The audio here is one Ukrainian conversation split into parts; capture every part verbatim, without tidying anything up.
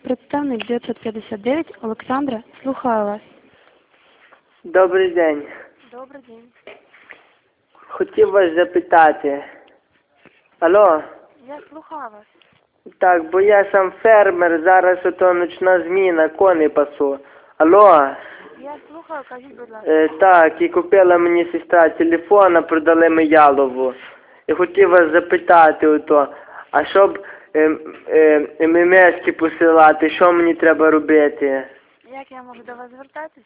Представник дев'ятсот п'ятдесят дев'ять, Олександра, слухаю вас. Добрий день. Добрий день. Хотів вас запитати. Алло? Я слухаю вас. Так, бо я сам фермер, зараз ото ночна зміна, коней пасу. Алло? Я слухаю, кажіть, будь ласка. Е, так, і купила мені сестра телефон, а продали ми ялову. І хотів вас запитати ото, а щоб е, е, ем-ем-ески посилати, що мені треба робити? Як я можу до вас звертатись?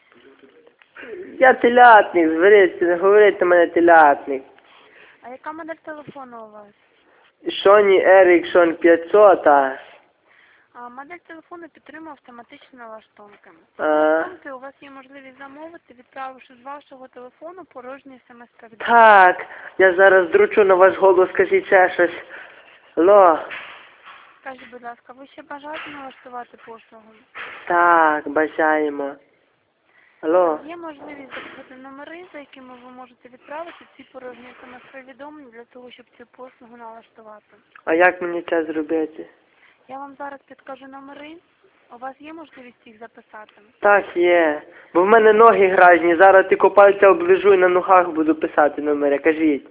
Я телятник, зваріть, не говорите мене телятник. А яка модель телефону у вас? Sony Ericsson п'ятсот, а? А модель телефону підтримує автоматичні налаштунки. А. Налаштунки у вас є можливість замовити, відправивши з вашого телефону порожній смс-повідомлення. Так, я зараз дручу на ваш голос, скажіть ще щось. Алло? Скажіть, будь ласка, ви ще бажаєте налаштувати послугу? Так, бажаємо. Алло? Є можливість записати номери, за якими ви можете відправити ці порожні смс-повідомлення для того, щоб цю послугу налаштувати. А як мені це зробити? Я вам зараз підкажу номери. У вас є можливість їх записати? Так, є. Бо в мене ноги грязні, зараз тільки пальця оближу і на ногах буду писати номери. Кажіть.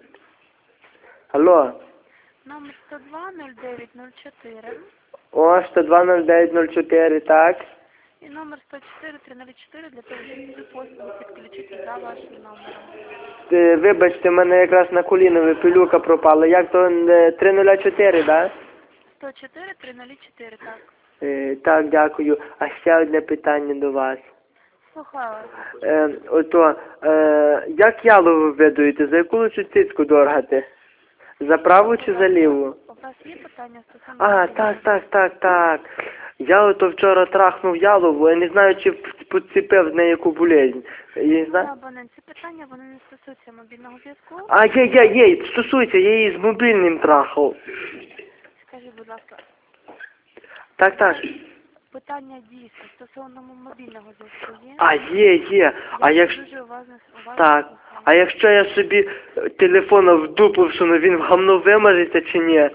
Алло? Номер сто два нуль дев'ять нуль чотири О, сто два нуль дев'ять нуль чотири, так? і номер сто чотири три нуль чотири для того, щоб цю послугу підключити за вашим номером. Е, Вибачте, в мене якраз на колінові пилюка пропала. Як то е, три нуль чотири, так? сто чотири три нуль чотири, так. Е, так, дякую. А ще одне питання до вас. Слухаю вас. Е, ото, е, як ялову видуєте? За яку лучше цицьку доргати? За праву чи за ліву? У вас є питання стосовно... А, так, так, так, так. Я ото вчора трахнув ялову, я не знаю, чи поціпив з неї яку болезнь. Я не знаю. Абонент, ці питання, вони не стосуються мобільного зв'язку. А, є, є, є, стосується, я її з мобільним трахав. Скажіть, будь ласка, Так, так. питання дійсно стосовно мобільного зв'язку є? А, є, є. А Я якщо... дуже уважно, уважно Так. слухаю. А якщо я собі телефон в дупу всуну, він в гамно вимажеться чи ні?